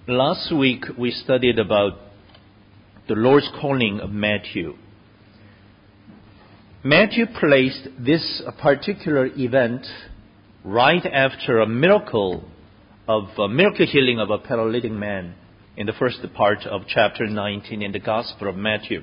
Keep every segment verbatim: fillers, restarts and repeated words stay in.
Last week we studied about the Lord's calling of Matthew. Matthew placed this particular event right after a miracle of a miracle healing of a paralytic man in the first part of chapter nineteen in the Gospel of Matthew.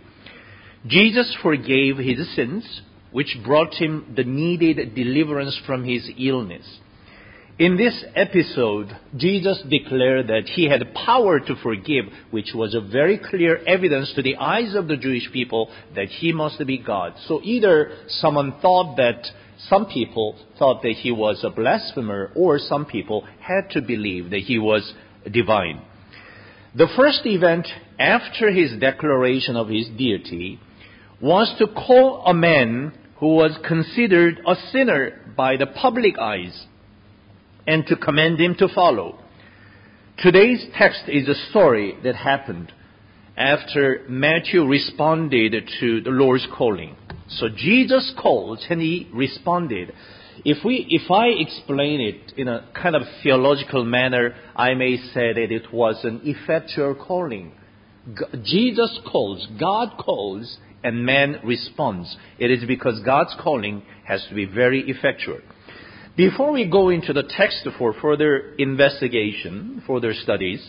Jesus forgave his sins, which brought him the needed deliverance from his illness. In this episode, Jesus declared that he had power to forgive, which was a very clear evidence to the eyes of the Jewish people that he must be God. So either someone thought that, some people thought that he was a blasphemer, or some people had to believe that he was divine. The first event after his declaration of his deity was to call a man who was considered a sinner by the public eyes, and to command him to follow. Today's text is a story that happened after Matthew responded to the Lord's calling. So Jesus called and he responded. If we, if I explain it in a kind of theological manner, I may say that it was an effectual calling. G- Jesus calls, God calls, and man responds. It is because God's calling has to be very effectual. Before we go into the text for further investigation, further studies,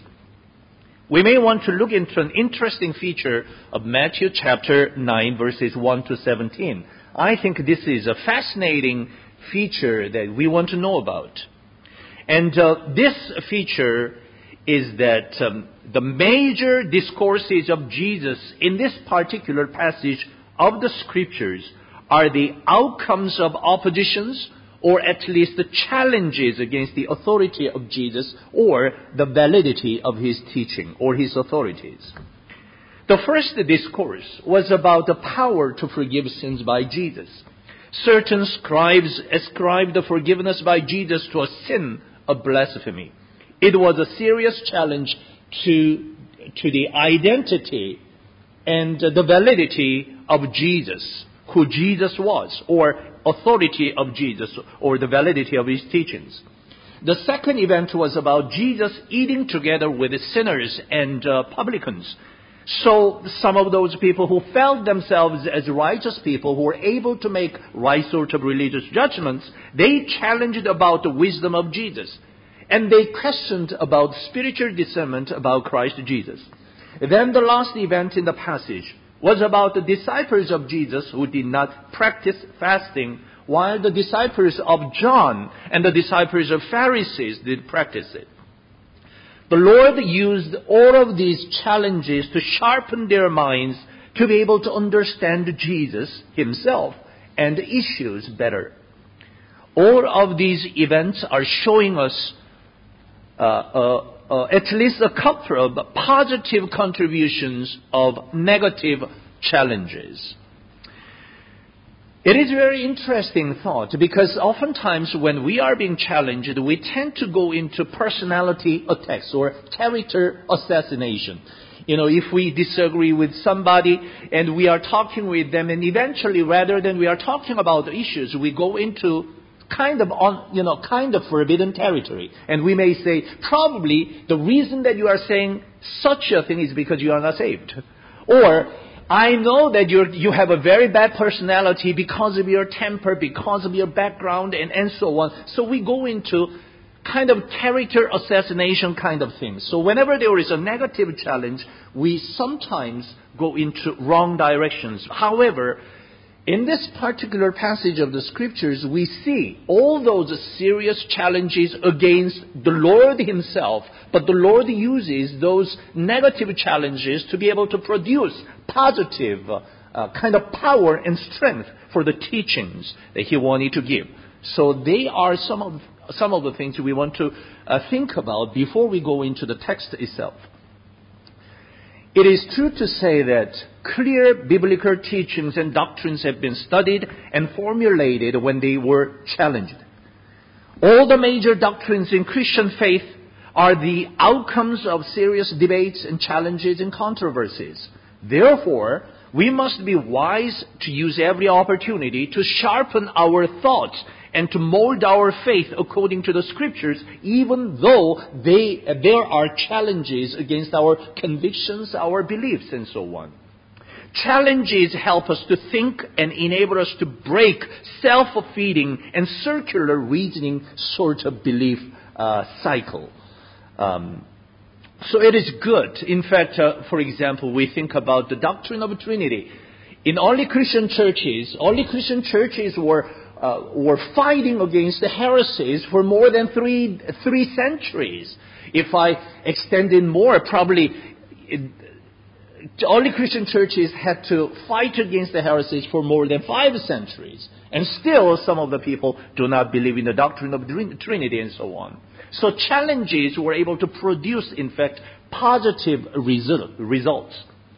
we may want to look into an interesting feature of Matthew chapter nine, verses one to seventeen. I think this is a fascinating feature that we want to know about. And uh, this feature is that um, the major discourses of Jesus in this particular passage of the Scriptures are the outcomes of oppositions, or at least the challenges against the authority of Jesus, or the validity of his teaching or his authorities. The first discourse was about the power to forgive sins by Jesus. Certain scribes ascribed the forgiveness by Jesus to a sin of blasphemy. It was a serious challenge to, to the identity and the validity of Jesus, who Jesus was, or authority of Jesus, or the validity of his teachings. The second event was about Jesus eating together with sinners and uh, publicans. So some of those people who felt themselves as righteous people, who were able to make right sort of religious judgments, they challenged about the wisdom of Jesus. And they questioned about spiritual discernment about Christ Jesus. Then the last event in the passage was about the disciples of Jesus who did not practice fasting, while the disciples of John and the disciples of Pharisees did practice it. The Lord used all of these challenges to sharpen their minds to be able to understand Jesus himself and the issues better. All of these events are showing us uh, uh, Uh, at least a couple of positive contributions of negative challenges. It is a very interesting thought, because oftentimes when we are being challenged, we tend to go into personality attacks or character assassination. You know, if we disagree with somebody and we are talking with them, and eventually, rather than we are talking about the issues, we go into kind of on, you know, kind of forbidden territory. And we may say, probably the reason that you are saying such a thing is because you are not saved. Or, I know that you you have a very bad personality because of your temper, because of your background, and, and so on. So we go into kind of character assassination kind of things. So whenever there is a negative challenge, we sometimes go into wrong directions. However, in this particular passage of the Scriptures, we see all those serious challenges against the Lord himself, but the Lord uses those negative challenges to be able to produce positive uh, kind of power and strength for the teachings that he wanted to give. So they are some of, some of the things we want to uh, think about before we go into the text itself. It is true to say that clear biblical teachings and doctrines have been studied and formulated when they were challenged. All the major doctrines in Christian faith are the outcomes of serious debates and challenges and controversies. Therefore, we must be wise to use every opportunity to sharpen our thoughts and to mold our faith according to the Scriptures, even though they, there are challenges against our convictions, our beliefs, and so on. Challenges help us to think and enable us to break self-feeding and circular reasoning sort of belief uh, cycle. Um, so it is good. In fact, uh, for example, we think about the doctrine of the Trinity. In early Christian churches, early Christian churches were uh, were fighting against the heresies for more than three three centuries. If I extended more, probably. It, Early Christian churches had to fight against the heresies for more than five centuries. And still, some of the people do not believe in the doctrine of the Trinity and so on. So challenges were able to produce, in fact, positive result, results.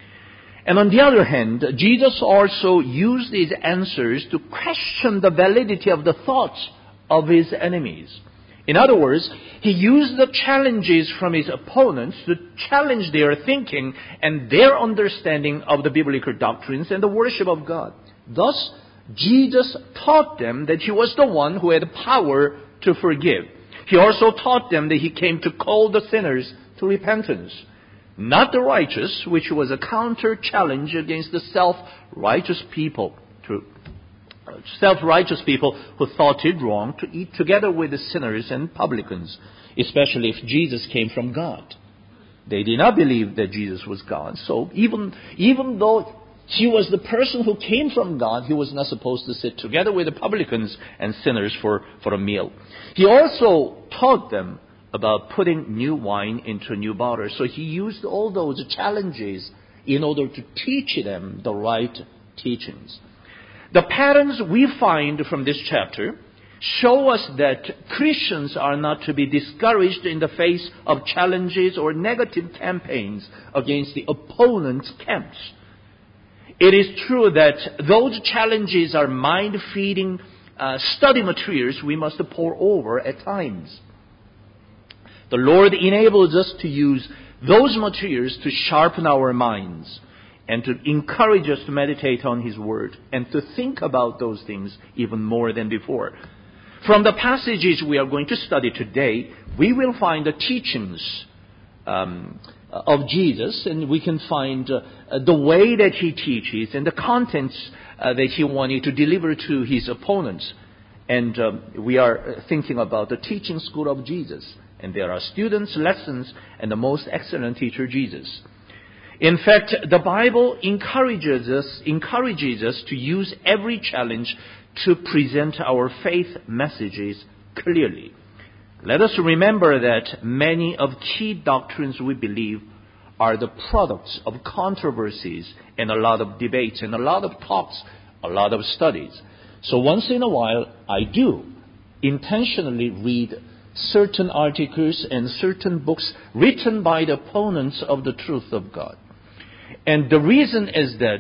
And on the other hand, Jesus also used these answers to question the validity of the thoughts of his enemies. In other words, he used the challenges from his opponents to challenge their thinking and their understanding of the biblical doctrines and the worship of God. Thus, Jesus taught them that he was the one who had power to forgive. He also taught them that he came to call the sinners to repentance, not the righteous, which was a counter-challenge against the self-righteous people to self-righteous people who thought it wrong to eat together with the sinners and publicans, especially if Jesus came from God. They did not believe that Jesus was God. So even, even though he was the person who came from God, he was not supposed to sit together with the publicans and sinners for, for a meal. He also taught them about putting new wine into new bottle. So he used all those challenges in order to teach them the right teachings. The patterns we find from this chapter show us that Christians are not to be discouraged in the face of challenges or negative campaigns against the opponent's camps. It is true that those challenges are mind-feeding uh, study materials we must pore over at times. The Lord enables us to use those materials to sharpen our minds and to encourage us to meditate on His Word and to think about those things even more than before. From the passages we are going to study today, we will find the teachings um, of Jesus, and we can find uh, the way that He teaches and the contents uh, that He wanted to deliver to His opponents. And um, we are thinking about the teaching school of Jesus. And there are students, lessons, and the most excellent teacher, Jesus. In fact, the Bible encourages us, encourages us to use every challenge to present our faith messages clearly. Let us remember that many of key doctrines we believe are the products of controversies and a lot of debates and a lot of talks, a lot of studies. So once in a while, I do intentionally read certain articles and certain books written by the opponents of the truth of God. And the reason is that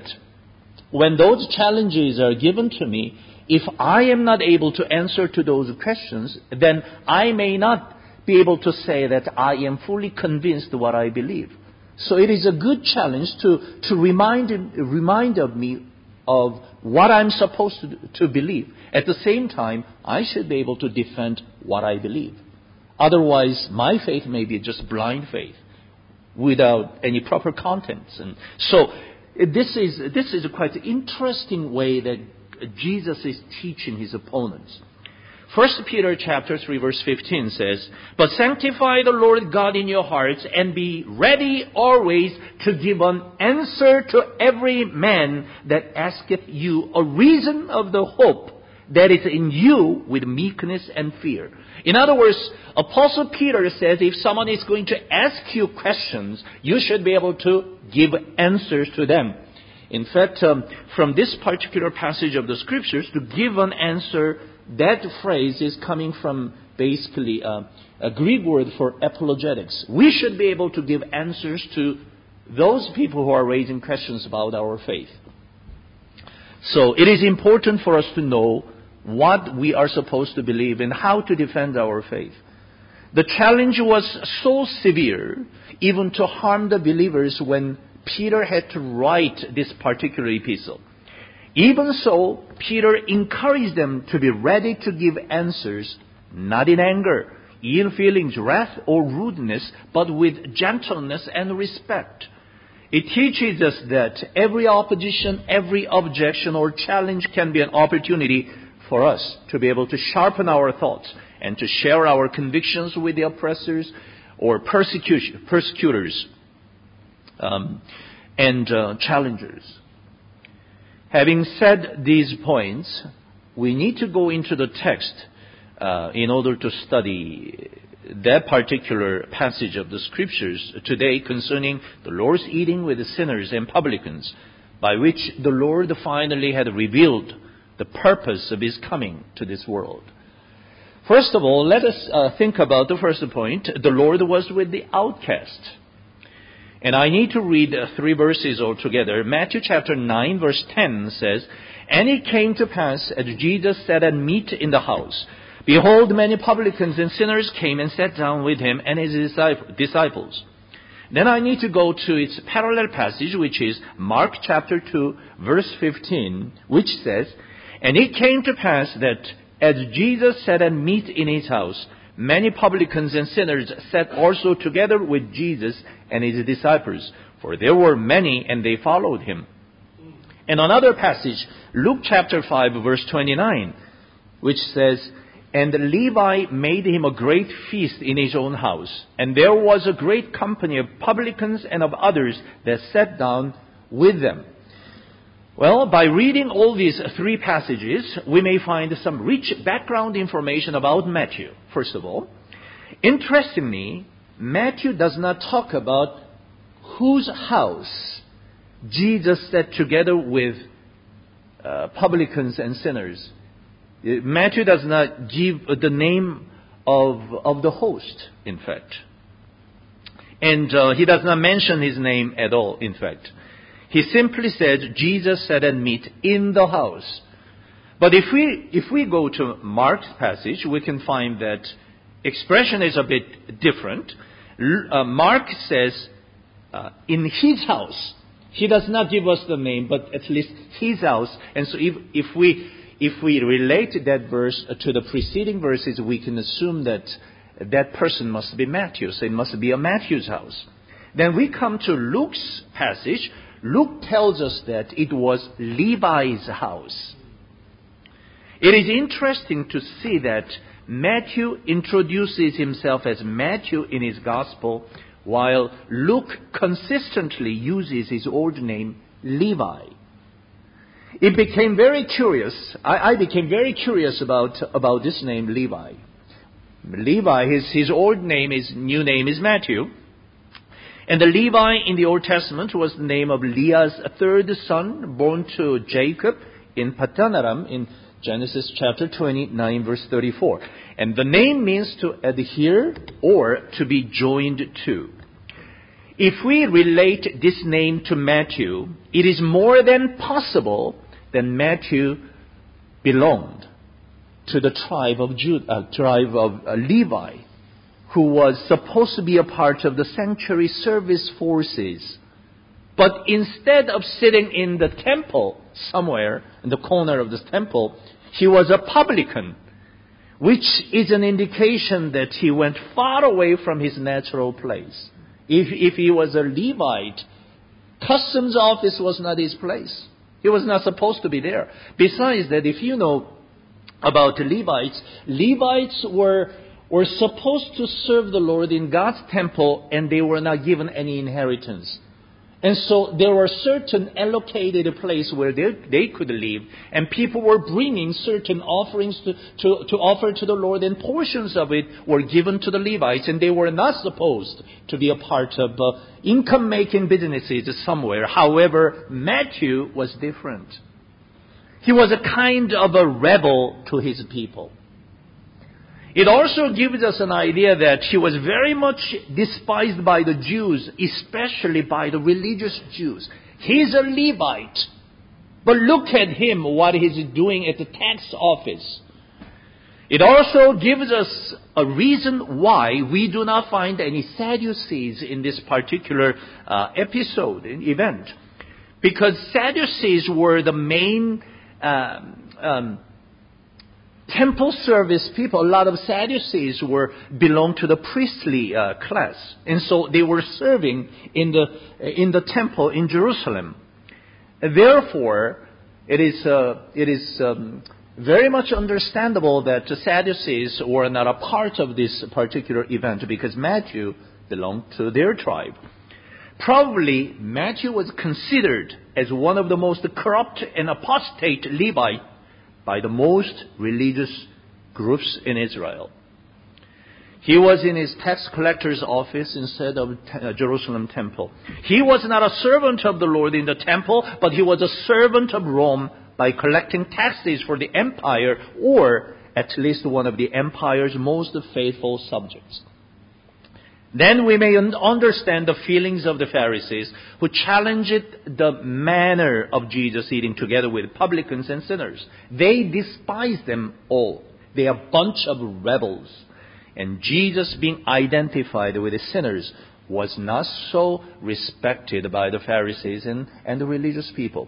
when those challenges are given to me, if I am not able to answer to those questions, then I may not be able to say that I am fully convinced what I believe. So it is a good challenge to, to remind, remind of me of what I'm supposed to, to believe. At the same time, I should be able to defend what I believe. Otherwise, my faith may be just blind faith without any proper contents. And so this is this is a quite interesting way that Jesus is teaching his opponents. First Peter chapter three verse fifteen says, "But sanctify the Lord God in your hearts, and be ready always to give an answer to every man that asketh you a reason of the hope that is in you with meekness and fear." In other words, Apostle Peter says if someone is going to ask you questions, you should be able to give answers to them. In fact, um, from this particular passage of the Scriptures, to give an answer, that phrase is coming from basically uh, a Greek word for apologetics. We should be able to give answers to those people who are raising questions about our faith. So it is important for us to know what we are supposed to believe and how to defend our faith. The challenge was so severe, even to harm the believers when Peter had to write this particular epistle. Even so, Peter encouraged them to be ready to give answers, not in anger, ill feelings, wrath, or rudeness, but with gentleness and respect. It teaches us that every opposition, every objection or challenge can be an opportunity for us to be able to sharpen our thoughts and to share our convictions with the oppressors or persecution, persecutors um, and uh, challengers. Having said these points, we need to go into the text uh, in order to study that particular passage of the Scriptures today concerning the Lord's eating with the sinners and publicans, by which the Lord finally had revealed the purpose of His coming to this world. First of all, let us uh, think about the first point. The Lord was with the outcast. And I need to read uh, three verses altogether. Matthew chapter nine verse ten says, "And it came to pass, as Jesus sat at meat in the house, behold, many publicans and sinners came and sat down with Him and His disciples." Then I need to go to its parallel passage, which is Mark chapter two verse fifteen, which says, "And it came to pass that as Jesus sat at meat in His house, many publicans and sinners sat also together with Jesus and His disciples, for there were many, and they followed Him." And another passage, Luke chapter five, verse twenty-nine, which says, "And Levi made him a great feast in his own house, and there was a great company of publicans and of others that sat down with them." Well, by reading all these three passages, we may find some rich background information about Matthew. First of all, interestingly, Matthew does not talk about whose house Jesus sat together with uh, publicans and sinners. Matthew does not give the name of, of the host, in fact. And uh, he does not mention his name at all, in fact. He simply said, Jesus sat at meat in the house. But if we if we go to Mark's passage, we can find that expression is a bit different. Uh, Mark says, uh, in his house. He does not give us the name, but at least his house. And so if, if we if we relate that verse to the preceding verses, we can assume that that person must be Matthew. So it must be a Matthew's house. Then we come to Luke's passage. Luke tells us that it was Levi's house. It is interesting to see that Matthew introduces himself as Matthew in his gospel, while Luke consistently uses his old name, Levi. It became very curious. I, I became very curious about, about this name, Levi. Levi, his, his old name, his new name is Matthew. And the Levi in the Old Testament was the name of Leah's third son, born to Jacob in Paddan-aram in Genesis chapter twenty-nine, verse thirty-four. And the name means to adhere or to be joined to. If we relate this name to Matthew, it is more than possible that Matthew belonged to the tribe of Judah, uh, tribe of uh, Levi, who was supposed to be a part of the sanctuary service forces. But instead of sitting in the temple somewhere in the corner of the temple, he was a publican, which is an indication that he went far away from his natural place. If, if he was a Levite, customs office was not his place. He was not supposed to be there. Besides that, if you know about the Levites, Levites were were supposed to serve the Lord in God's temple, and they were not given any inheritance. And so there were certain allocated place where they, they could live, and people were bringing certain offerings to, to, to offer to the Lord, and portions of it were given to the Levites, and they were not supposed to be a part of uh, income-making businesses somewhere. However, Matthew was different. He was a kind of a rebel to his people. It also gives us an idea that he was very much despised by the Jews, especially by the religious Jews. He's a Levite. But look at him, what he's doing at the tax office. It also gives us a reason why we do not find any Sadducees in this particular uh, episode, event. Because Sadducees were the main um, um, temple service people. A lot of Sadducees were belonged to the priestly uh, class, and so they were serving in the in the temple in Jerusalem. Therefore, it is uh, it is um, very much understandable that the Sadducees were not a part of this particular event, because Matthew belonged to their tribe. Probably Matthew was considered as one of the most corrupt and apostate Levite by the most religious groups in Israel. He was in his tax collector's office instead of uh, Jerusalem temple. He was not a servant of the Lord in the temple, but he was a servant of Rome by collecting taxes for the empire, or at least one of the empire's most faithful subjects. Then we may un- understand the feelings of the Pharisees, who challenged the manner of Jesus eating together with publicans and sinners. They despised them all. They are a bunch of rebels. And Jesus, being identified with the sinners, was not so respected by the Pharisees and, and the religious people.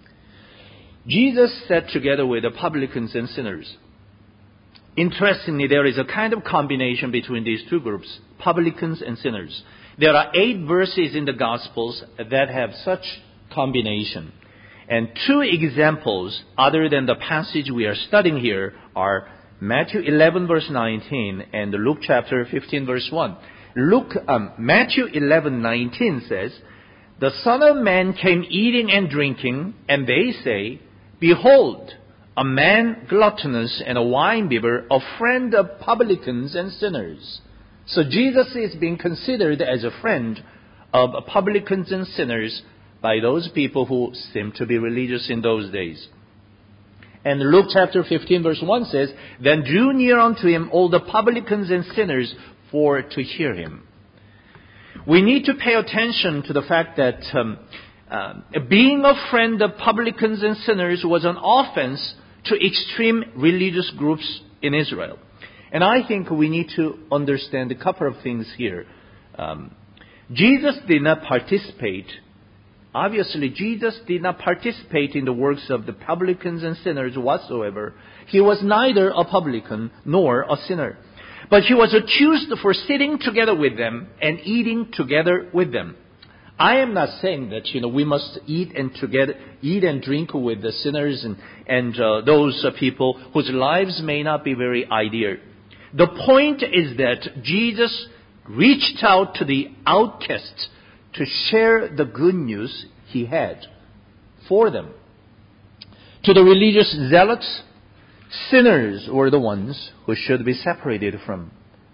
Jesus sat together with the publicans and sinners. Interestingly, there is a kind of combination between these two groups, publicans and sinners. There are eight verses in the Gospels that have such combination. And two examples, other than the passage we are studying here, are Matthew eleven verse nineteen and Luke chapter fifteen verse one. Luke, um, Matthew eleven nineteen says, "The Son of Man came eating and drinking, and they say, 'Behold, a man gluttonous and a winebibber, a friend of publicans and sinners.'" So Jesus is being considered as a friend of publicans and sinners by those people who seem to be religious in those days. And Luke chapter fifteen verse one says, "Then drew near unto him all the publicans and sinners for to hear him." We need to pay attention to the fact that um, uh, being a friend of publicans and sinners was an offense to extreme religious groups in Israel. And I think we need to understand a couple of things here. Um, Jesus did not participate Obviously, Jesus did not participate in the works of the publicans and sinners whatsoever. He was neither a publican nor a sinner. But he was accused for sitting together with them and eating together with them. I am not saying that, you know, we must eat and together, eat and drink with the sinners and, and uh, those uh, people whose lives may not be very ideal. The point is that Jesus reached out to the outcasts to share the good news he had for them. To the religious zealots, sinners were the ones who should be separated from.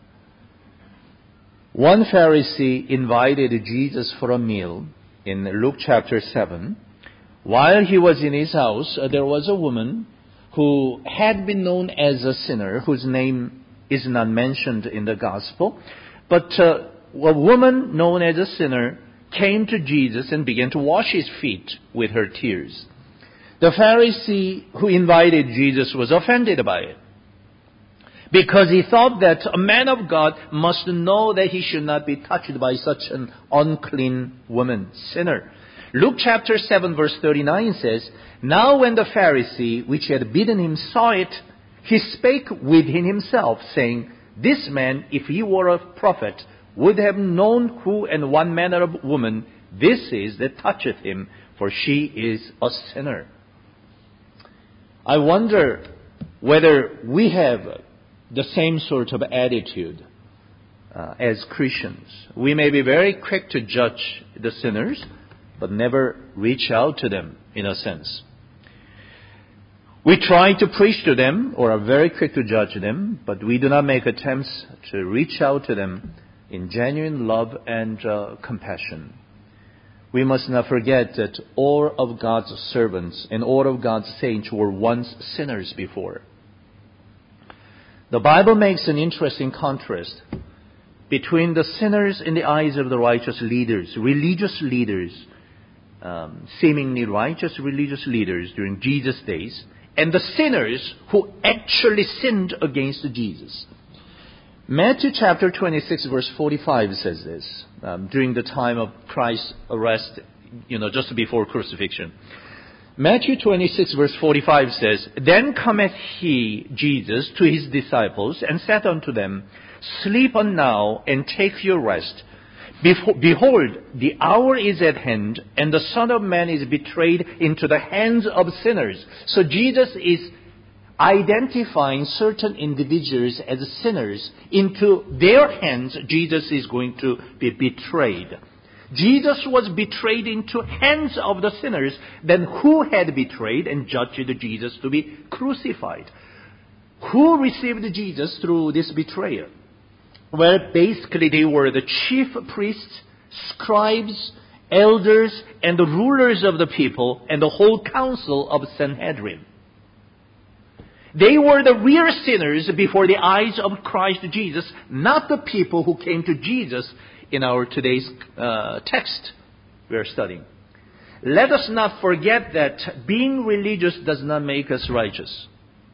One Pharisee invited Jesus for a meal in Luke chapter seven. While he was in his house, there was a woman who had been known as a sinner, whose name is not mentioned in the gospel. But uh, a woman known as a sinner came to Jesus and began to wash his feet with her tears. The Pharisee who invited Jesus was offended by it, because he thought that a man of God must know that he should not be touched by such an unclean woman, sinner. Luke chapter seven verse thirty-nine says, "Now when the Pharisee which had bidden him saw it, he spake within himself, saying, This man, if he were a prophet, would have known who and what manner of woman this is that toucheth him, for she is a sinner." I wonder whether we have the same sort of attitude uh, as Christians. We may be very quick to judge the sinners, but never reach out to them, in a sense. We try to preach to them, or are very quick to judge them, but we do not make attempts to reach out to them in genuine love and uh, compassion. We must not forget that all of God's servants and all of God's saints were once sinners before. The Bible makes an interesting contrast between the sinners in the eyes of the righteous leaders, religious leaders, um, seemingly righteous religious leaders during Jesus' days, and the sinners who actually sinned against Jesus. Matthew chapter twenty-six verse forty-five says this, um, during the time of Christ's arrest, you know, just before crucifixion. Matthew twenty-six verse forty-five says, Then cometh he, Jesus, to his disciples, and said unto them, Sleep on now, and take your rest. Behold, the hour is at hand, and the Son of Man is betrayed into the hands of sinners. So Jesus is identifying certain individuals as sinners. Into their hands, Jesus is going to be betrayed. Jesus was betrayed into hands of the sinners. Then who had betrayed and judged Jesus to be crucified? Who received Jesus through this betrayal? Well, basically they were the chief priests, scribes, elders, and the rulers of the people, and the whole council of Sanhedrin. They were the real sinners before the eyes of Christ Jesus, not the people who came to Jesus in our today's uh, text we are studying. Let us not forget that being religious does not make us righteous.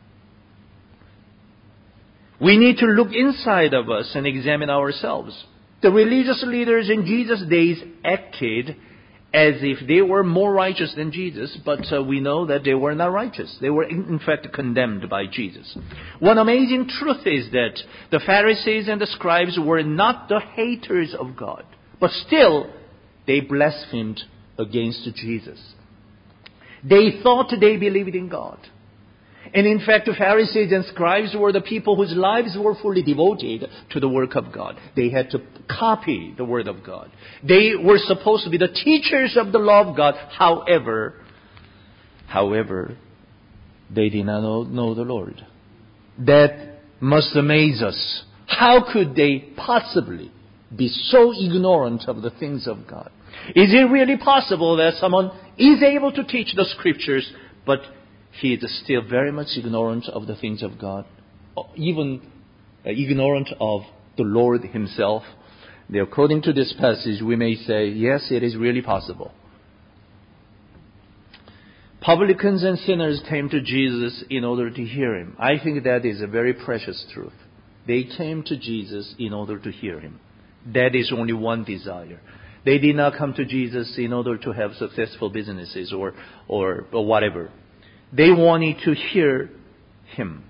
We need to look inside of us and examine ourselves. The religious leaders in Jesus' days acted as if they were more righteous than Jesus, but uh, we know that they were not righteous. They were in fact condemned by Jesus. One amazing truth is that the Pharisees and the scribes were not the haters of God, but still they blasphemed against Jesus. They thought they believed in God. And in fact, the Pharisees and scribes were the people whose lives were fully devoted to the work of God. They had to copy the Word of God. They were supposed to be the teachers of the law of God. However, however, they did not know, know the Lord. That must amaze us. How could they possibly be so ignorant of the things of God? Is it really possible that someone is able to teach the Scriptures, but he is still very much ignorant of the things of God, even uh, ignorant of the Lord Himself? According to this passage, we may say, yes, it is really possible. Publicans and sinners came to Jesus in order to hear Him. I think that is a very precious truth. They came to Jesus in order to hear Him. That is only one desire. They did not come to Jesus in order to have successful businesses or, or, or whatever. They wanted to hear Him.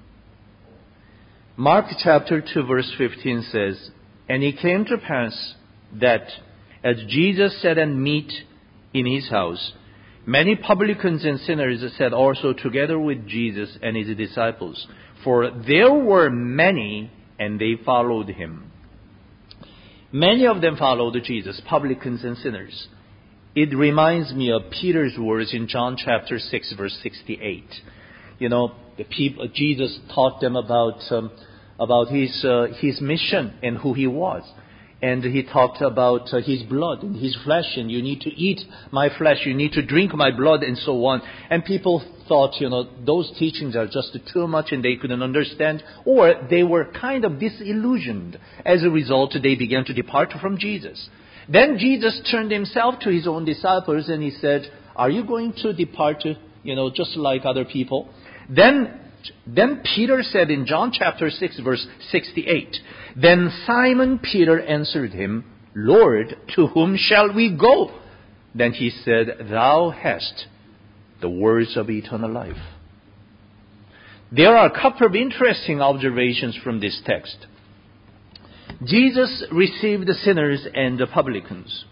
Mark chapter two verse fifteen says, And it came to pass that as Jesus sat at meat in His house, many publicans and sinners sat also together with Jesus and His disciples. For there were many, and they followed Him. Many of them followed Jesus, publicans and sinners. It reminds me of Peter's words in John chapter six, verse sixty-eight. You know, the people, Jesus taught them about um, about his uh, his mission and who He was, and He talked about uh, His blood and His flesh, and you need to eat my flesh, you need to drink my blood, and so on. And people thought, you know, those teachings are just too much, and they couldn't understand, or they were kind of disillusioned. As a result, they began to depart from Jesus. Then Jesus turned Himself to His own disciples and He said, are you going to depart, you know, just like other people? Then, then Peter said in John chapter six, verse sixty-eight, Then Simon Peter answered Him, Lord, to whom shall we go? Then He said, Thou hast the words of eternal life. There are a couple of interesting observations from this text. Jesus received the sinners and the publicans.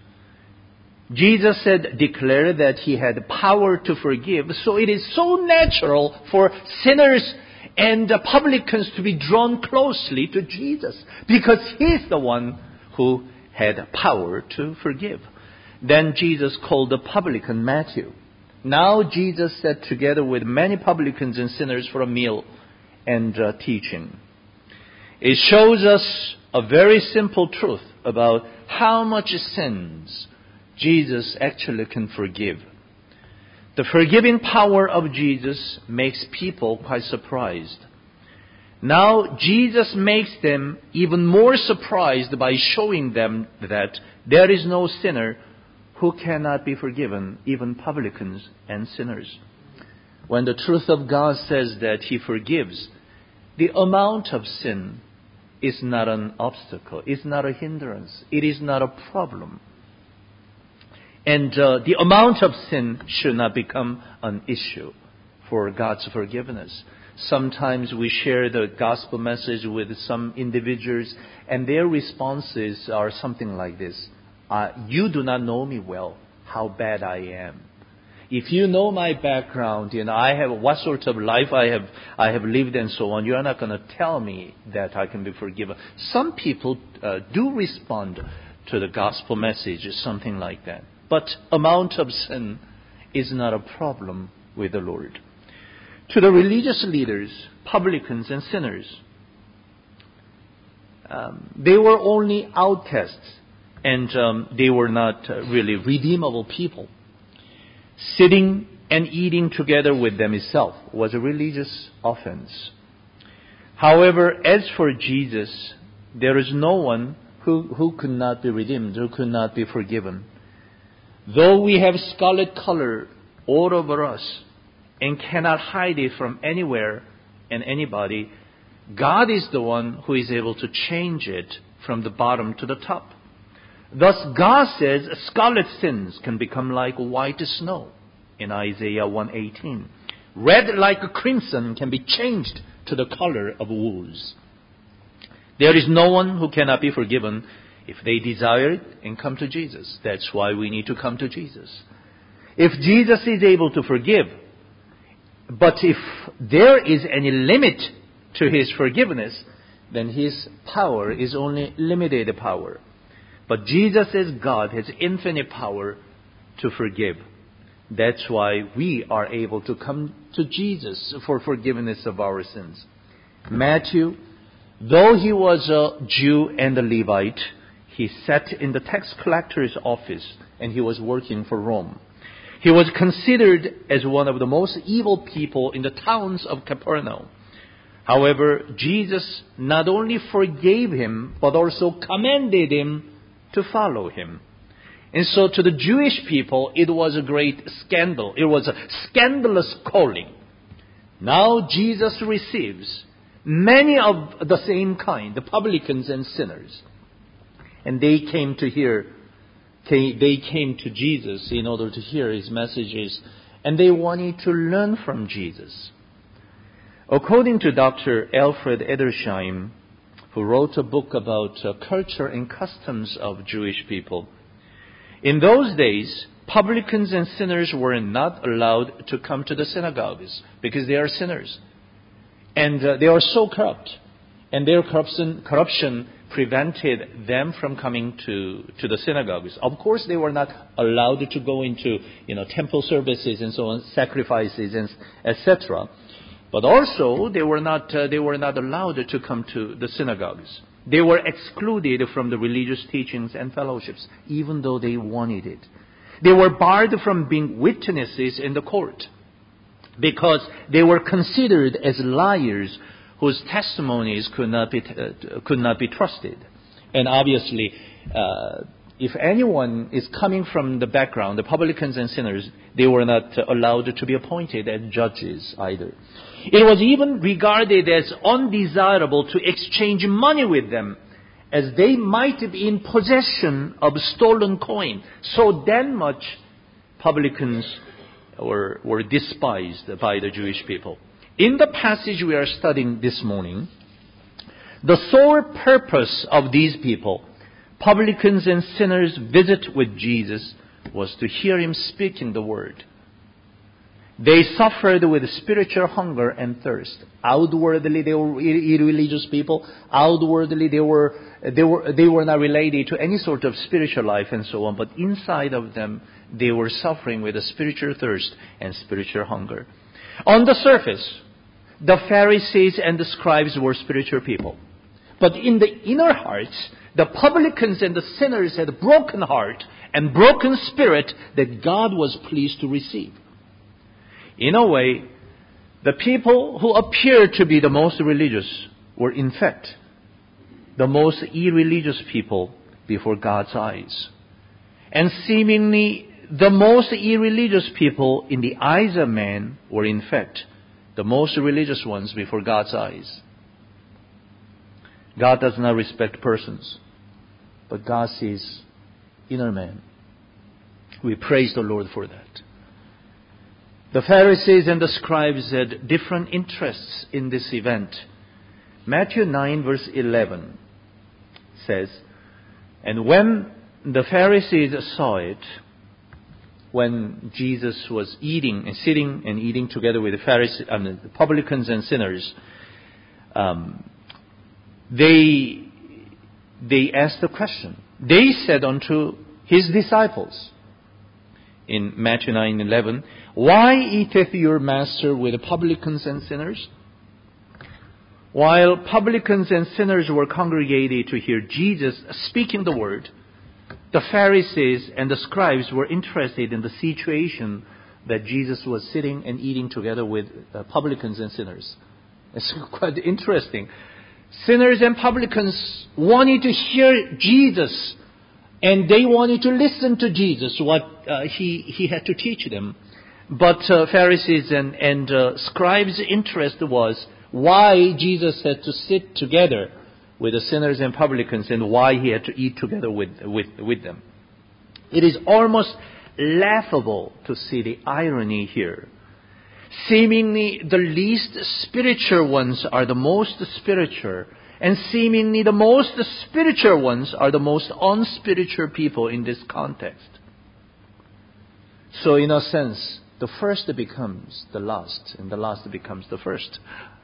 Jesus said, declared that He had power to forgive. So it is so natural for sinners and the publicans to be drawn closely to Jesus, because He's the one who had power to forgive. Then Jesus called the publican Matthew. Now Jesus sat together with many publicans and sinners for a meal and uh, teaching. It shows us a very simple truth about how much sins Jesus actually can forgive. The forgiving power of Jesus makes people quite surprised. Now Jesus makes them even more surprised by showing them that there is no sinner who cannot be forgiven, even publicans and sinners. when the truth of God says that He forgives, the amount of sin is not an obstacle, it's not a hindrance, it is not a problem. And uh, the amount of sin should not become an issue for God's forgiveness. Sometimes we share the gospel message with some individuals, and their responses are something like this. Uh, you do not know me well, how bad I am. If you know my background, you know, I have what sort of life I have I have lived and so on, you are not going to tell me that I can be forgiven. Some people uh, do respond to the gospel message, something like that. But amount of sin is not a problem with the Lord. To the religious leaders, publicans and sinners, um, they were only outcasts, and um, they were not uh, really redeemable people. Sitting and eating together with them itself was a religious offense. However, as for Jesus, there is no one who, who could not be redeemed, who could not be forgiven. Though we have scarlet color all over us and cannot hide it from anywhere and anybody, God is the one who is able to change it from the bottom to the top. Thus, God says scarlet sins can become like white snow in Isaiah one eighteen. Red like a crimson can be changed to the color of wool. There is no one who cannot be forgiven if they desire it and come to Jesus. That's why we need to come to Jesus. If Jesus is able to forgive, but if there is any limit to His forgiveness, then His power is only limited power. But Jesus as God has infinite power to forgive. That's why we are able to come to Jesus for forgiveness of our sins. Matthew, though he was a Jew and a Levite, he sat in the tax collector's office and he was working for Rome. He was considered as one of the most evil people in the towns of Capernaum. However, Jesus not only forgave him, but also commanded him to follow him. And so to the Jewish people, it was a great scandal. It was a scandalous calling. Now Jesus receives many of the same kind, the publicans and sinners. And they came to hear, they came to Jesus in order to hear His messages. And they wanted to learn from Jesus. According to Doctor Alfred Edersheim, who wrote a book about uh, culture and customs of Jewish people, in those days, publicans and sinners were not allowed to come to the synagogues because they are sinners. And uh, they are so corrupt. And their corruption, corruption prevented them from coming to, to the synagogues. Of course, they were not allowed to go into, you know, temple services and so on, sacrifices, and et cetera. But also, they were not uh, they were not allowed to come to the synagogues. They were excluded from the religious teachings and fellowships, even though they wanted it. They were barred from being witnesses in the court because they were considered as liars whose testimonies could not be uh, could not be trusted. And obviously, uh, if anyone is coming from the background, the publicans and sinners, they were not allowed to be appointed as judges either. It was even regarded as undesirable to exchange money with them, as they might be in possession of stolen coin. So then much publicans were, were despised by the Jewish people. In the passage we are studying this morning, the sole purpose of these people, publicans and sinners' visit with Jesus, was to hear Him speaking the word. They suffered with spiritual hunger and thirst. Outwardly, they were irreligious people. Outwardly, they were they were they were not related to any sort of spiritual life and so on. But inside of them, they were suffering with a spiritual thirst and spiritual hunger. On the surface, the Pharisees and the scribes were spiritual people, but in the inner hearts, the publicans and the sinners had a broken heart and broken spirit that God was pleased to receive. In a way, the people who appeared to be the most religious were in fact the most irreligious people before God's eyes. And seemingly the most irreligious people in the eyes of man were in fact the most religious ones before God's eyes. God does not respect persons, but God sees inner man. We praise the Lord for that. The Pharisees and the scribes had different interests in this event. Matthew nine verse eleven says, "And when the Pharisees saw it," when Jesus was eating and sitting and eating together with the Pharisees, I mean, the publicans and sinners, um, they they asked the question. They said unto his disciples in Matthew nine eleven, "Why eateth your master with publicans and sinners?" While publicans and sinners were congregated to hear Jesus speaking the word, the Pharisees and the scribes were interested in the situation that Jesus was sitting and eating together with uh, publicans and sinners. It's quite interesting. Sinners and publicans wanted to hear Jesus, and they wanted to listen to Jesus, what uh, he, he had to teach them. But uh, Pharisees and, and uh, scribes' interest was why Jesus had to sit together with the sinners and publicans and why he had to eat together with, with, with them. It is almost laughable to see the irony here. Seemingly the least spiritual ones are the most spiritual, and seemingly the most spiritual ones are the most unspiritual people in this context. So in a sense, the first becomes the last, and the last becomes the first.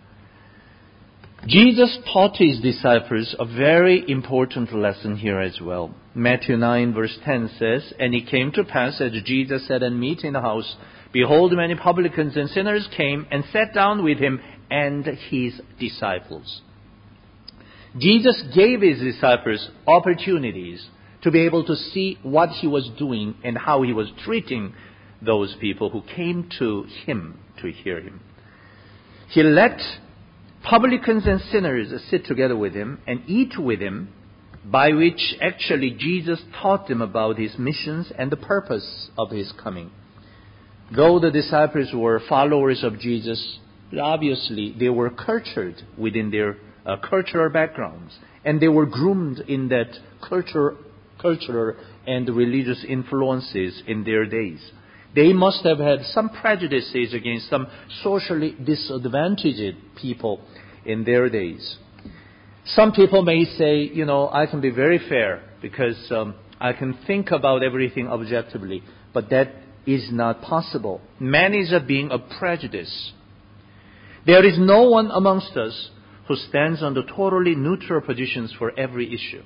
Jesus taught his disciples a very important lesson here as well. Matthew nine verse ten says, "And it came to pass, as Jesus sat at meat in the house, behold, many publicans and sinners came and sat down with him and his disciples." Jesus gave his disciples opportunities to be able to see what he was doing and how he was treating those people who came to him to hear him. He let publicans and sinners sit together with him and eat with him, by which actually Jesus taught them about his missions and the purpose of his coming. Though the disciples were followers of Jesus, obviously they were cultured within their uh, cultural backgrounds, and they were groomed in that culture, cultural and religious influences in their days. They must have had some prejudices against some socially disadvantaged people in their days. Some people may say, you know, I can be very fair because um, I can think about everything objectively, but that is not possible. Man is a being of prejudice. There is no one amongst us who stands on the totally neutral positions for every issue.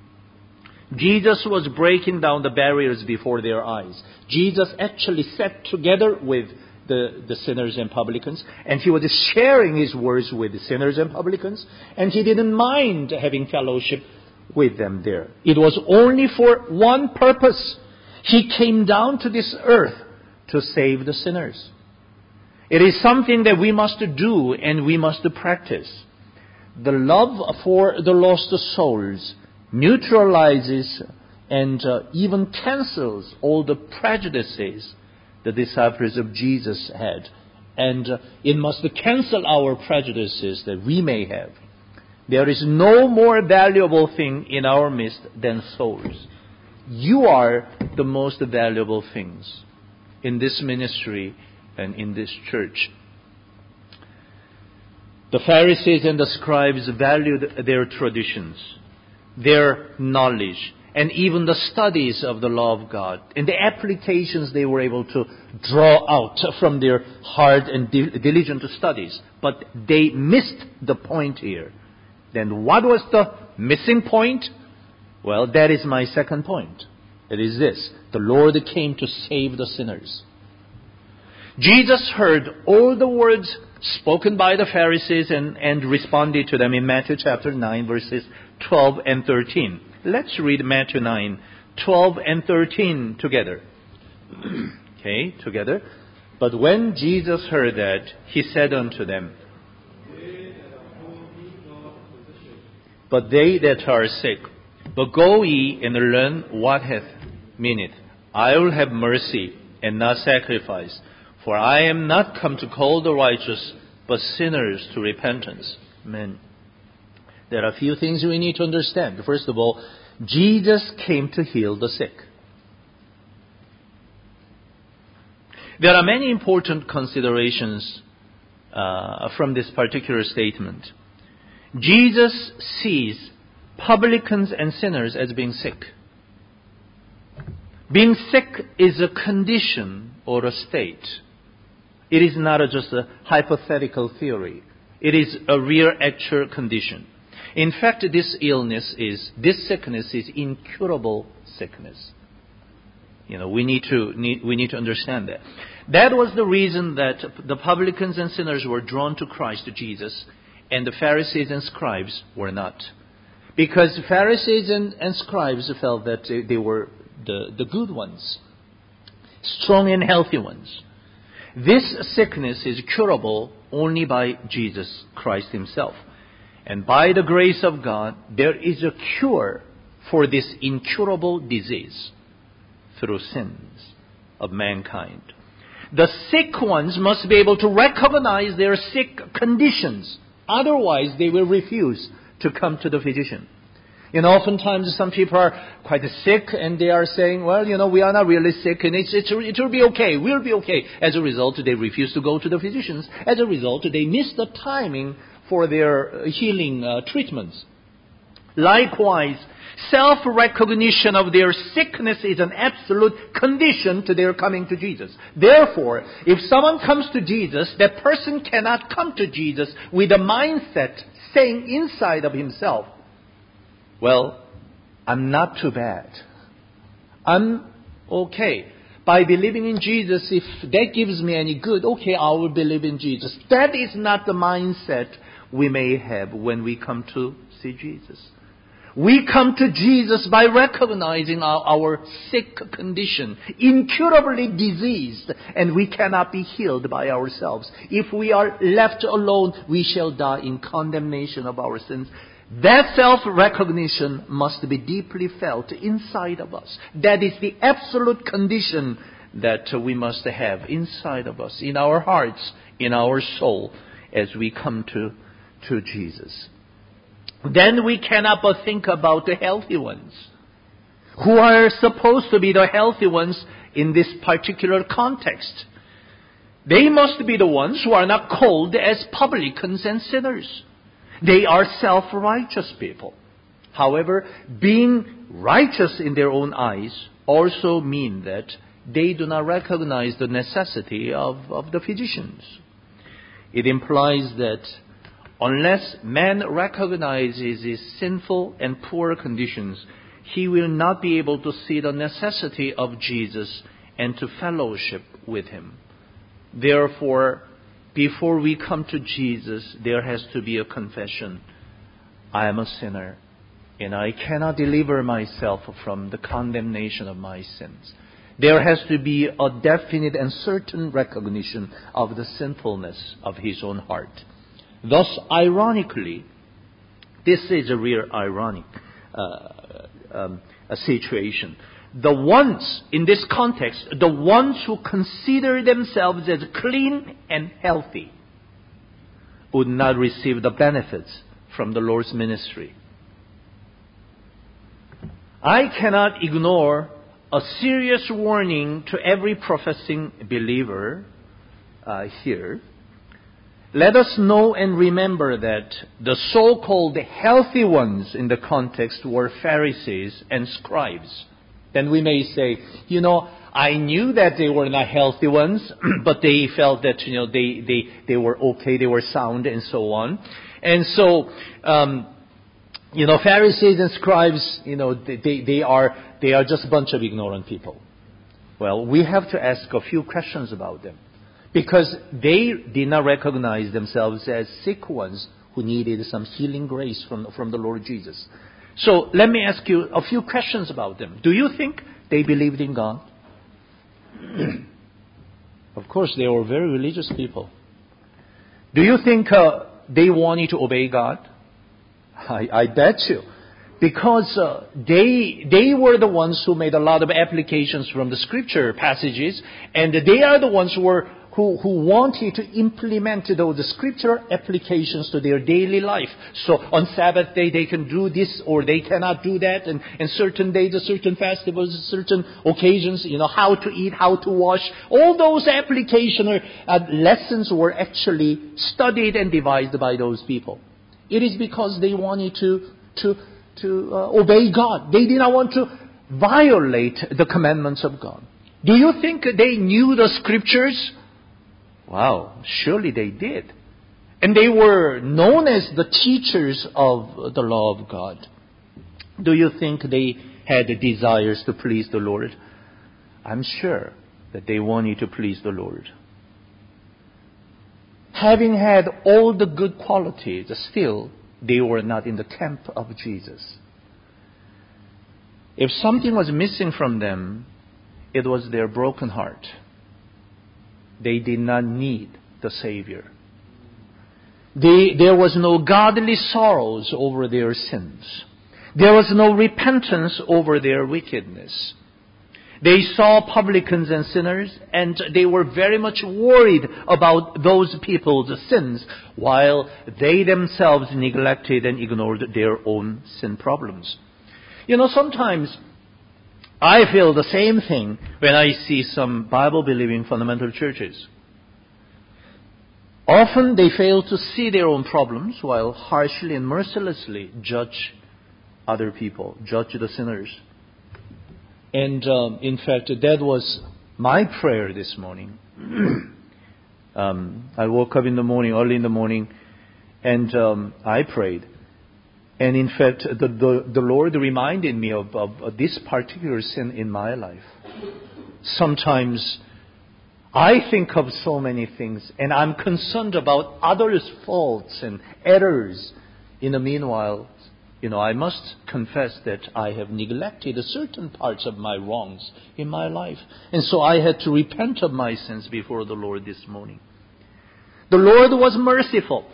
Jesus was breaking down the barriers before their eyes. Jesus actually sat together with the, the sinners and publicans, and he was sharing his words with the sinners and publicans, and he didn't mind having fellowship with them there. It was only for one purpose. He came down to this earth to save the sinners. It is something that we must do and we must practice. The love for the lost souls neutralizes and uh, even cancels all the prejudices the disciples of Jesus had. And uh, it must cancel our prejudices that we may have. There is no more valuable thing in our midst than souls. You are the most valuable things in this ministry and in this church. The Pharisees and the scribes valued their traditions, their knowledge, and even the studies of the law of God, and the applications they were able to draw out from their hard and diligent studies. But they missed the point here. Then what was the missing point? Well, that is my second point. It is this: the Lord came to save the sinners. Jesus heard all the words spoken by the Pharisees and, and responded to them in Matthew chapter nine, verses twelve and thirteen. Let's read Matthew nine, twelve and thirteen together. Okay, together. But when Jesus heard that, he said unto them, But they that are sick, but go ye and learn what hath meaneth I will have mercy and not sacrifice, for I am not come to call the righteous, but sinners to repentance. Amen. There are a few things we need to understand. First of all, Jesus came to heal the sick. There are many important considerations uh, from this particular statement. Jesus sees publicans and sinners as being sick. Being sick is a condition or a state. It is not a, just a hypothetical theory. It is a real actual condition. In fact, this illness is, this sickness is incurable sickness. You know, we need to need, we need to understand that. That was the reason that the publicans and sinners were drawn to Christ Jesus, and the Pharisees and scribes were not. Because Pharisees and, and scribes felt that they, they were the, the good ones, strong and healthy ones. This sickness is curable only by Jesus Christ Himself. And by the grace of God, there is a cure for this incurable disease through sins of mankind. The sick ones must be able to recognize their sick conditions. Otherwise, they will refuse to come to the physician. You know, oftentimes some people are quite sick and they are saying, well, you know, we are not really sick and it's, it's, it will be okay. We'll be okay. As a result, they refuse to go to the physicians. As a result, they miss the timing for their healing uh, treatments. Likewise, self-recognition of their sickness is an absolute condition to their coming to Jesus. Therefore, if someone comes to Jesus, that person cannot come to Jesus with a mindset saying inside of himself, well, I'm not too bad. I'm okay. By believing in Jesus, if that gives me any good, okay, I will believe in Jesus. That is not the mindset we may have when we come to see Jesus. We come to Jesus by recognizing our, our sick condition, incurably diseased, and we cannot be healed by ourselves. If we are left alone, we shall die in condemnation of our sins. That self-recognition must be deeply felt inside of us. That is the absolute condition that we must have inside of us, in our hearts, in our soul, as we come to, to Jesus. Then we cannot but think about the healthy ones, who are supposed to be the healthy ones in this particular context. They must be the ones who are not called as publicans and sinners. They are self-righteous people. However, being righteous in their own eyes also mean that they do not recognize the necessity of, of the physicians. It implies that unless man recognizes his sinful and poor conditions, he will not be able to see the necessity of Jesus and to fellowship with Him. Therefore, before we come to Jesus, there has to be a confession. I am a sinner, and I cannot deliver myself from the condemnation of my sins. There has to be a definite and certain recognition of the sinfulness of his own heart. Thus, ironically, this is a real ironic uh, um, a situation. The ones, in this context, the ones who consider themselves as clean and healthy would not receive the benefits from the Lord's ministry. I cannot ignore a serious warning to every professing believer uh, here. Let us know and remember that the so-called healthy ones in the context were Pharisees and scribes. Then we may say, you know, I knew that they were not healthy ones, but they felt that, you know, they, they, they were okay, they were sound and so on. And so, um, you know, Pharisees and scribes, you know, they, they, they are, they are just a bunch of ignorant people. Well, we have to ask a few questions about them. Because they did not recognize themselves as sick ones who needed some healing grace from, from the Lord Jesus. So let me ask you a few questions about them. Do you think they believed in God? Of course, they were very religious people. Do you think uh, they wanted to obey God? I, I bet you. because uh, they they were the ones who made a lot of applications from the scripture passages, and they are the ones who were who, who wanted to implement those scripture applications to their daily life. So on Sabbath day they can do this or they cannot do that, and, and certain days, certain festivals, certain occasions, you know, how to eat, how to wash. All those application or uh, lessons were actually studied and devised by those people. It is because they wanted to to to uh, obey God. They did not want to violate the commandments of God. Do you think they knew the scriptures? Wow, surely they did. And they were known as the teachers of the law of God. Do you think they had desires to please the Lord? I'm sure that they wanted to please the Lord. Having had all the good qualities, still they were not in the camp of Jesus. If something was missing from them, it was their broken heart. They did not need the Savior. They, there was no godly sorrows over their sins. There was no repentance over their wickedness. They saw publicans and sinners, and they were very much worried about those people's sins, while they themselves neglected and ignored their own sin problems. You know, sometimes I feel the same thing when I see some Bible-believing fundamental churches. Often they fail to see their own problems while harshly and mercilessly judge other people, judge the sinners. And um, in fact, that was my prayer this morning. um, I woke up in the morning, early in the morning, and um, I prayed. And in fact, the, the, the Lord reminded me of, of, of this particular sin in my life. Sometimes I think of so many things, and I'm concerned about others' faults and errors. In the meanwhile, you know, I must confess that I have neglected certain parts of my wrongs in my life. And so I had to repent of my sins before the Lord this morning. The Lord was merciful.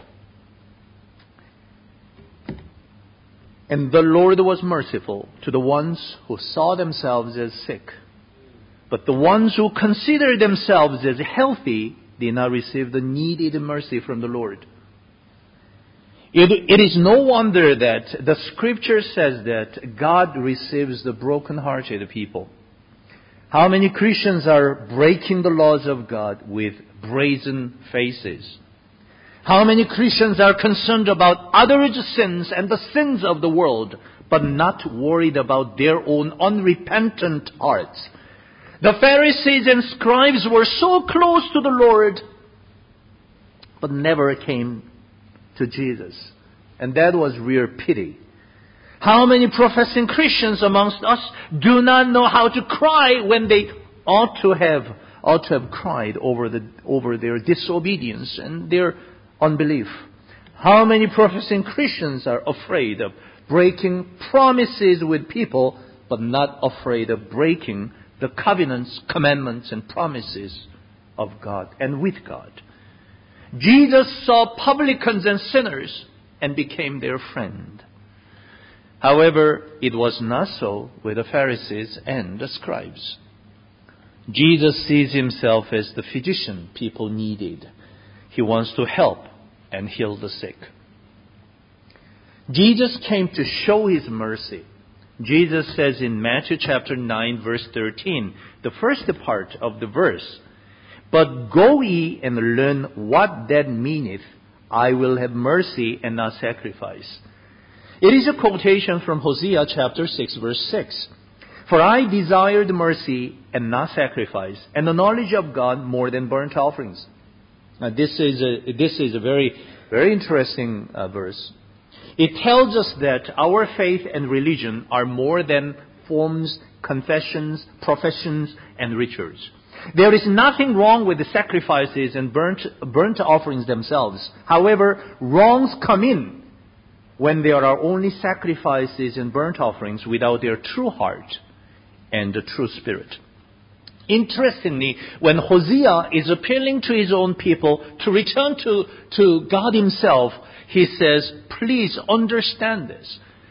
And the Lord was merciful to the ones who saw themselves as sick. But the ones who considered themselves as healthy did not receive the needed mercy from the Lord. It, it is no wonder that the Scripture says that God receives the broken-hearted people. How many Christians are breaking the laws of God with brazen faces? How many Christians are concerned about others' sins and the sins of the world, but not worried about their own unrepentant hearts? The Pharisees and scribes were so close to the Lord, but never came to Jesus. And that was real pity. How many professing Christians amongst us do not know how to cry when they ought to have ought to have cried over the over their disobedience and their unbelief? How many professing Christians are afraid of breaking promises with people, but not afraid of breaking the covenants, commandments, and promises of God and with God? Jesus saw publicans and sinners and became their friend. However, it was not so with the Pharisees and the scribes. Jesus sees himself as the physician people needed. He wants to help and heal the sick. Jesus came to show his mercy. Jesus says in Matthew chapter nine, verse thirteen, the first part of the verse, "But go ye and learn what that meaneth, I will have mercy and not sacrifice." It is a quotation from Hosea chapter six, verse six. "For I desired mercy and not sacrifice, and the knowledge of God more than burnt offerings." Now this is a, this is a very, very interesting uh, verse. It tells us that our faith and religion are more than forms, confessions, professions, and rituals. There is nothing wrong with the sacrifices and burnt, burnt offerings themselves. However, wrongs come in when there are only sacrifices and burnt offerings without their true heart and the true spirit. Interestingly, when Hosea is appealing to his own people to return to, to God himself, he says, please understand this.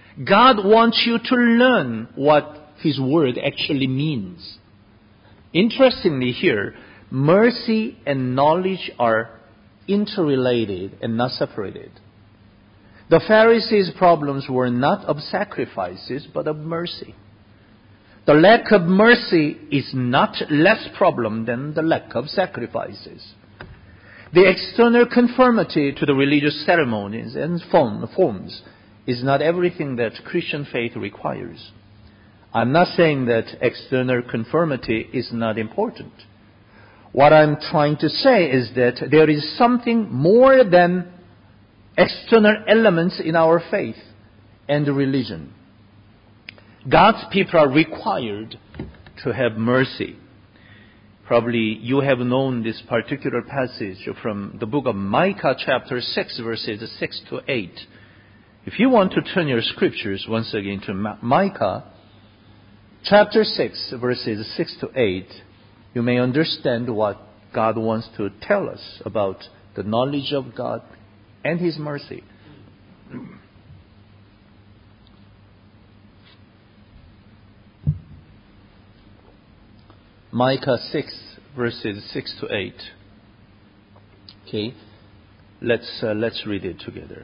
God wants you to learn what His Word actually means. Interestingly here, mercy and knowledge are interrelated and not separated. The Pharisees' problems were not of sacrifices, but of mercy. The lack of mercy is not less problem than the lack of sacrifices. The external conformity to the religious ceremonies and forms is not everything that Christian faith requires. I'm not saying that external conformity is not important. What I'm trying to say is that there is something more than external elements in our faith and religion. God's people are required to have mercy. Probably you have known this particular passage from the book of Micah chapter six verses six to eight. If you want to turn your scriptures once again to Micah chapter six verses six to eight, you may understand what God wants to tell us about the knowledge of God and His mercy. Micah six verses six to eight. Okay, let's uh, let's read it together.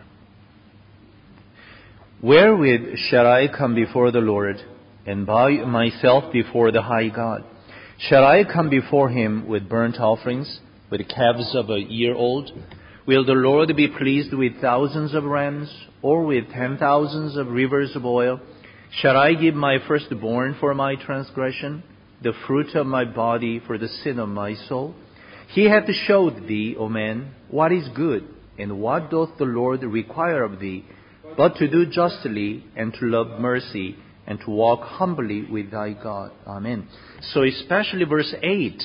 Wherewith shall I come before the Lord, and bow myself before the high God? Shall I come before Him with burnt offerings, with calves of a year old? Will the Lord be pleased with thousands of rams, or with ten thousands of rivers of oil? Shall I give my firstborn for my transgression, the fruit of my body for the sin of my soul? He hath showed thee, O man, what is good, and what doth the Lord require of thee, but to do justly, and to love mercy, and to walk humbly with thy God. Amen. So especially verse eight,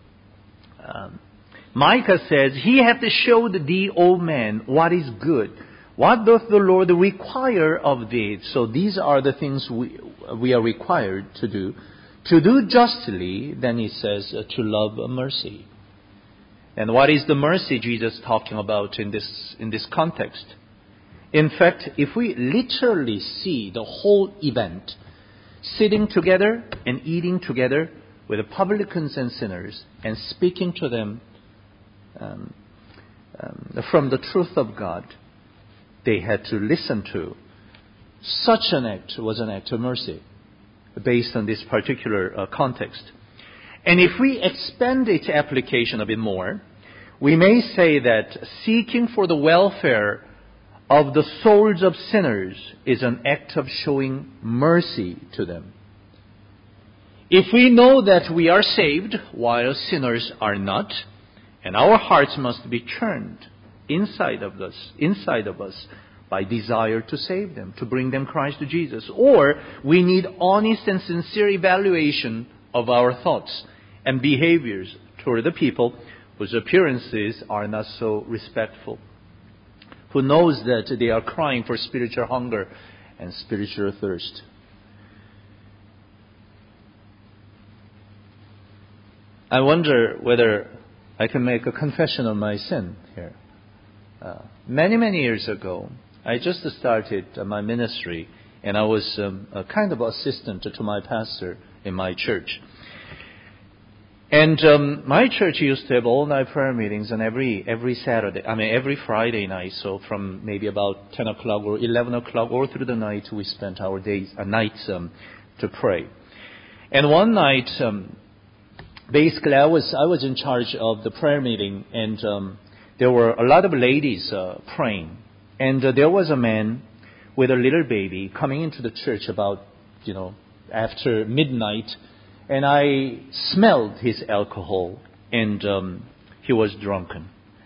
um, Micah says, He hath showed thee, O man, what is good. What doth the Lord require of thee? So these are the things we, we are required to do. To do justly, then he says, uh, to love mercy. And what is the mercy Jesus talking about in this in this context? In fact, if we literally see the whole event, sitting together and eating together with the publicans and sinners and speaking to them um, um, from the truth of God, they had to listen to. Such an act was an act of mercy, based on this particular uh, context. And if we expand its application a bit more, we may say that seeking for the welfare of the souls of sinners is an act of showing mercy to them. If we know that we are saved while sinners are not, and our hearts must be churned inside of us, inside of us, by desire to save them, to bring them Christ to Jesus. Or we need honest and sincere evaluation of our thoughts and behaviors toward the people whose appearances are not so respectful, who knows that they are crying for spiritual hunger and spiritual thirst. I wonder whether I can make a confession of my sin here. Uh, many, many years ago, I just started uh, my ministry, and I was um, a kind of assistant to my pastor in my church. And um, my church used to have all-night prayer meetings on every every Saturday, I mean every Friday night. So from maybe about ten o'clock or eleven o'clock or through the night, we spent our days, uh, nights um, to pray. And one night, um, basically, I was I was in charge of the prayer meeting, and um, there were a lot of ladies uh, praying. And uh, there was a man with a little baby coming into the church about, you know, after midnight. And I smelled his alcohol, and um, he was drunken.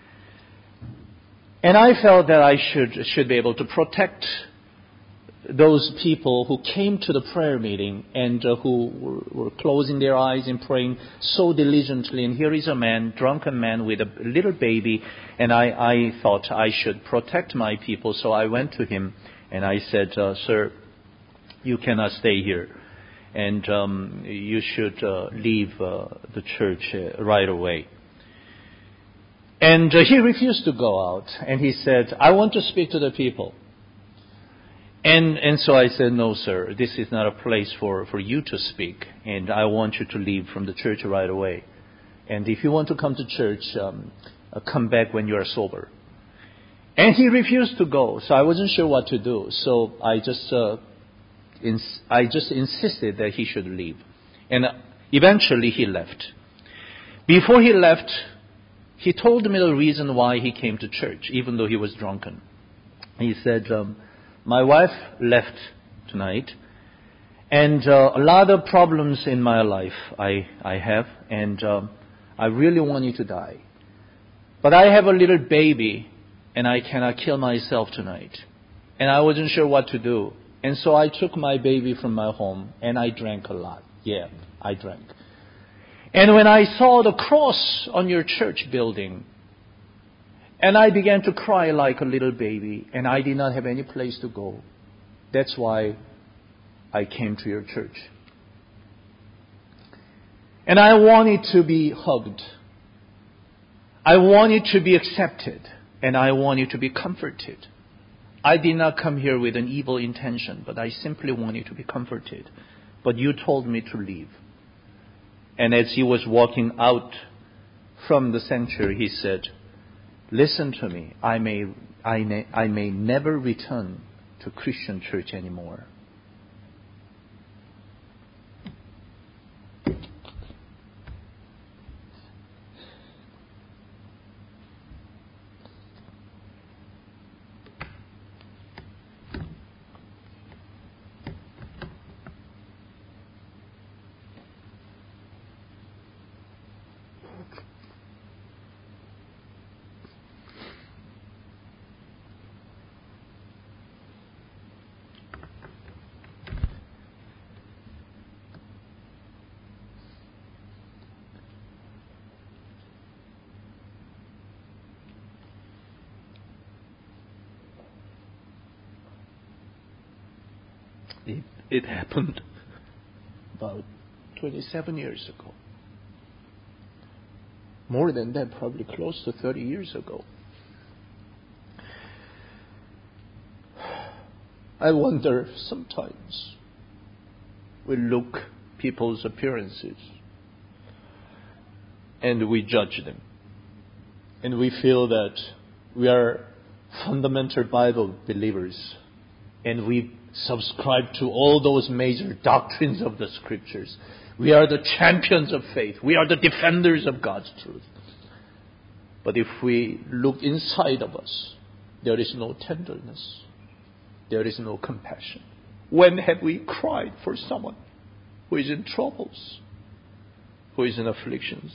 And I felt that I should should be able to protect those people who came to the prayer meeting and uh, who were, were closing their eyes and praying so diligently. And here is a man, drunken man with a little baby. And I, I thought I should protect my people. So I went to him and I said, uh, Sir, you cannot stay here. And um, you should uh, leave uh, the church uh, right away. And uh, he refused to go out. And he said, I want to speak to the people. And and so I said, no, sir, this is not a place for, for you to speak, and I want you to leave from the church right away. And if you want to come to church, um, uh, come back when you are sober. And he refused to go, so I wasn't sure what to do. So I just uh, ins- I just insisted that he should leave. And eventually he left. Before he left, he told me the reason why he came to church, even though he was drunken. He said, um, my wife left tonight, and uh, a lot of problems in my life I, I have, and um, I really want you to die. But I have a little baby, and I cannot kill myself tonight. And I wasn't sure what to do. And so I took my baby from my home, and I drank a lot. Yeah, I drank. And when I saw the cross on your church building, and I began to cry like a little baby, and I did not have any place to go. That's why I came to your church. And I wanted to be hugged. I wanted to be accepted. And I wanted to be comforted. I did not come here with an evil intention, but I simply wanted to be comforted. But you told me to leave. And as he was walking out from the sanctuary, he said, listen to me, I may, I may, I may never return to Christian church anymore. It, it happened about twenty-seven years ago. More than that, probably close to thirty years ago. I wonder sometimes we look people's appearances and we judge them. And we feel that we are fundamental Bible believers and we subscribe to all those major doctrines of the Scriptures. We are the champions of faith. We are the defenders of God's truth. But if we look inside of us, there is no tenderness. There is no compassion. When have we cried for someone who is in troubles, who is in afflictions?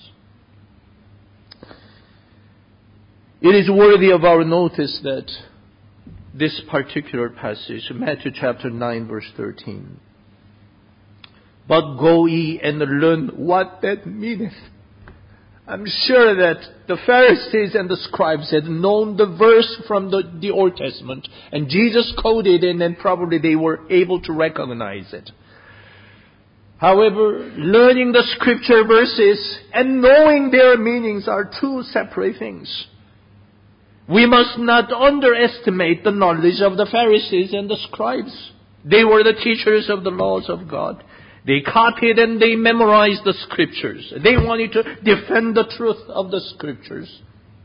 It is worthy of our notice that this particular passage, Matthew chapter nine, verse thirteen. But go ye and learn what that meaneth. I'm sure that the Pharisees and the scribes had known the verse from the, the Old Testament, and Jesus quoted it, and then probably they were able to recognize it. However, learning the scripture verses and knowing their meanings are two separate things. We must not underestimate the knowledge of the Pharisees and the scribes. They were the teachers of the laws of God. They copied and they memorized the scriptures. They wanted to defend the truth of the scriptures.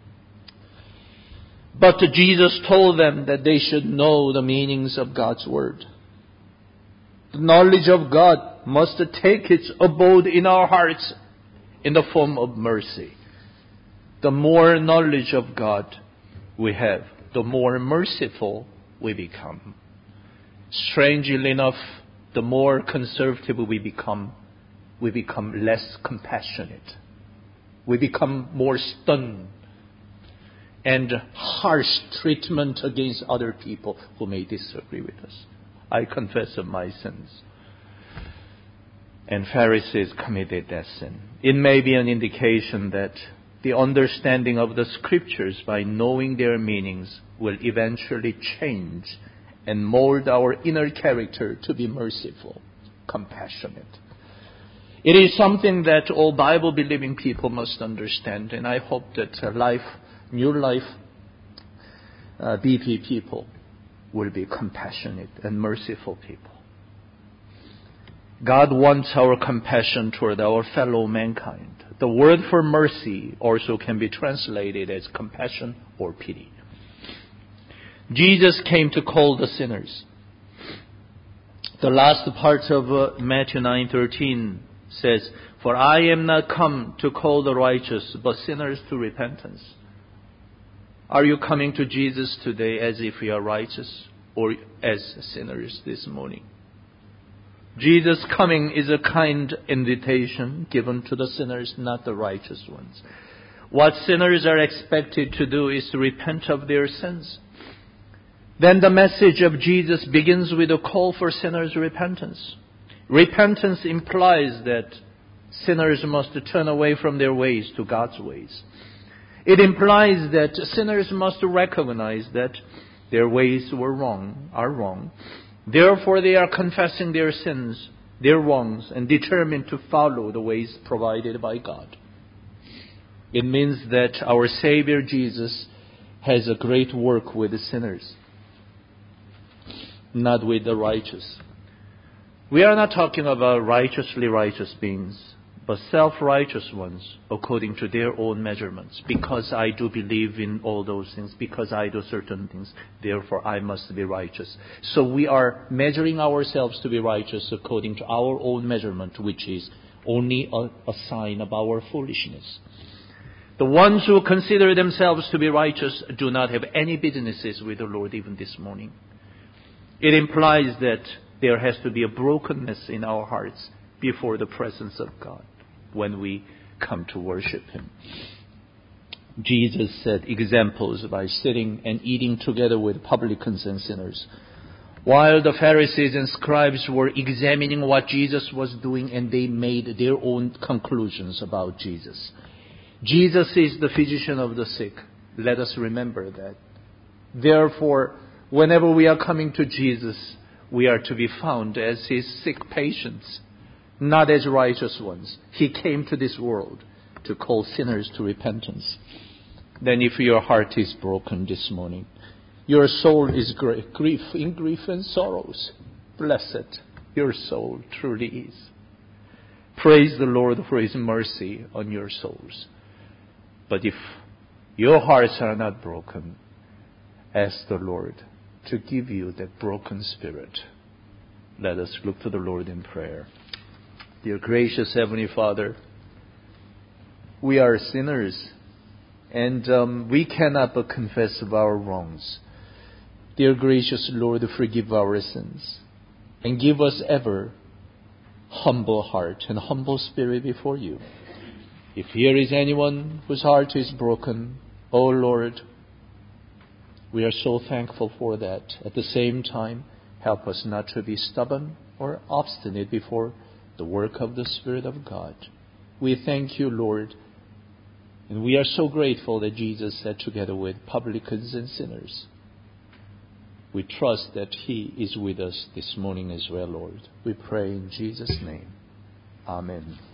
But Jesus told them that they should know the meanings of God's word. The knowledge of God must take its abode in our hearts in the form of mercy. The more knowledge of God we have, the more merciful we become. Strangely enough, the more conservative we become, we become less compassionate. We become more stern and harsh treatment against other people who may disagree with us. I confess of my sins. And Pharisees committed that sin. It may be an indication that the understanding of the scriptures by knowing their meanings will eventually change and mold our inner character to be merciful, compassionate. It is something that all Bible-believing people must understand, and I hope that uh, life, New Life, uh, B P people will be compassionate and merciful people. God wants our compassion toward our fellow mankind. The word for mercy also can be translated as compassion or pity. Jesus came to call the sinners. The last part of uh, Matthew nine thirteen says, "For I am not come to call the righteous, but sinners to repentance." Are you coming to Jesus today as if you are righteous or as sinners this morning? Jesus' coming is a kind invitation given to the sinners, not the righteous ones. What sinners are expected to do is to repent of their sins. Then the message of Jesus begins with a call for sinners' repentance. Repentance implies that sinners must turn away from their ways to God's ways. It implies that sinners must recognize that their ways were wrong, are wrong. Therefore, they are confessing their sins, their wrongs, and determined to follow the ways provided by God. It means that our Savior Jesus has a great work with the sinners, not with the righteous. We are not talking about righteously righteous beings, but self-righteous ones according to their own measurements. Because I do believe in all those things, because I do certain things, therefore I must be righteous. So we are measuring ourselves to be righteous according to our own measurement, which is only a, a sign of our foolishness. The ones who consider themselves to be righteous do not have any businesses with the Lord even this morning. It implies that there has to be a brokenness in our hearts before the presence of God when we come to worship Him. Jesus set examples by sitting and eating together with publicans and sinners, while the Pharisees and scribes were examining what Jesus was doing, and they made their own conclusions about Jesus. Jesus is the physician of the sick. Let us remember that. Therefore, whenever we are coming to Jesus, we are to be found as His sick patients, not as righteous ones. He came to this world to call sinners to repentance. Then if your heart is broken this morning, your soul is grief in grief and sorrows, blessed your soul truly is. Praise the Lord for His mercy on your souls. But if your hearts are not broken, ask the Lord to give you that broken spirit. Let us look to the Lord in prayer. Dear gracious Heavenly Father, we are sinners, and um, we cannot but confess of our wrongs. Dear gracious Lord, forgive our sins, and give us ever humble heart and humble spirit before you. If here is anyone whose heart is broken, O Lord, we are so thankful for that. At the same time, help us not to be stubborn or obstinate before the work of the Spirit of God. We thank you, Lord, and we are so grateful that Jesus sat together with publicans and sinners. We trust that He is with us this morning as well, Lord. We pray in Jesus' name. Amen.